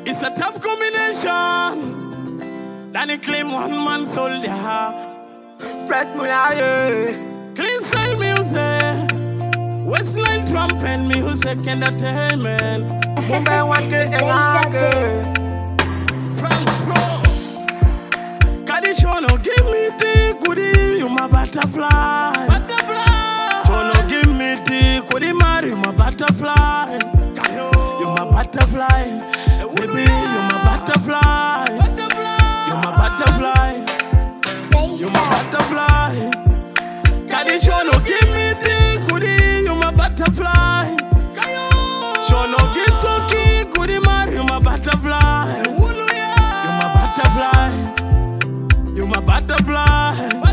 It's a tough combination. Danny claim one man soldier. Fred Muyaye. Clean style music. Westline trumpet music entertainment. Mumbai 1K Engake. Frank Pro. Kadishono give me the goodie, you my butterfly. Shono give me the goodie, Mary, you my butterfly. You my butterfly. Baby, you my butterfly. You my butterfly. You my butterfly. Kadishono give me the goodie, you my butterfly. Shono give Toki goodie, Mary, you my butterfly. You my butterfly. You my butterfly.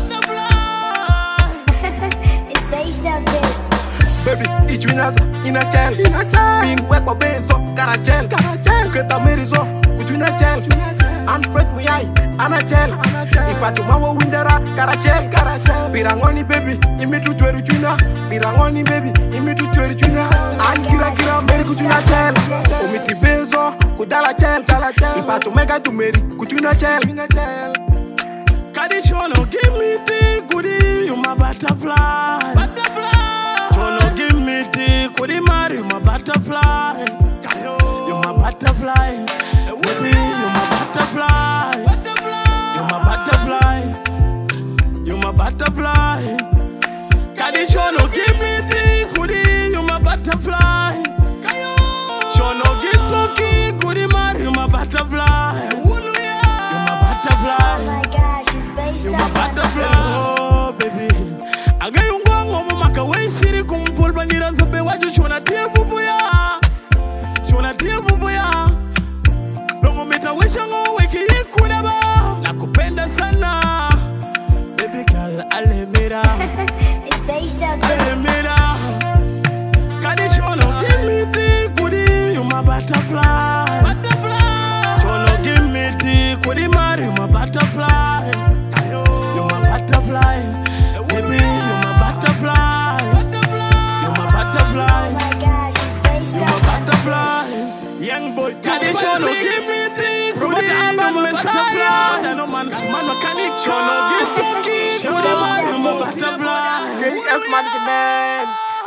It's based up big. Baby, each winner's in a chain. Being work or benzo, carachel. Keta merizo, between a chain. And Fred Muyaye, and a chain. Ipatumawo windera, carachel. Birangoni baby, imitu tweru chuna. Birangoni baby, imitu tweru chuna. And kira meri kuchuna chain. Umiti benzo, kudala chain. Ipatumega tu meri kuchuna chain. Kadishono give me the goodie, you my butterfly. Shono give me the goodie, Mary, you my butterfly. You my butterfly. Baby, you my butterfly. You my butterfly. You my butterfly. Kadishono give me the goodie, you my butterfly. Shono give Toki goodie, Mary, you my butterfly. You my butterfly. Oh my gosh, it's based You my up on butterfly, oh baby. Agayungongo mumaka weishiri kumfulbanira zobe waju shona tie vuvuya. Shona tie vuvuya. Dongo meta wishango weki yikunaba. Nakupenda sana. Baby girl, alemira. It's based up big. Alemira. Kadishono, give me the goodie, you my butterfly. Shono, give me the goodie, Mary, you my butterfly. You my butterfly, baby, you my butterfly. You my Oh butterfly, my gosh, it's based you my up on butterfly. Young boy, Kadishono, give me the goodie, you my butterfly. No man's man mechanic, Shono, give me the goodie, you my butterfly. KF Management.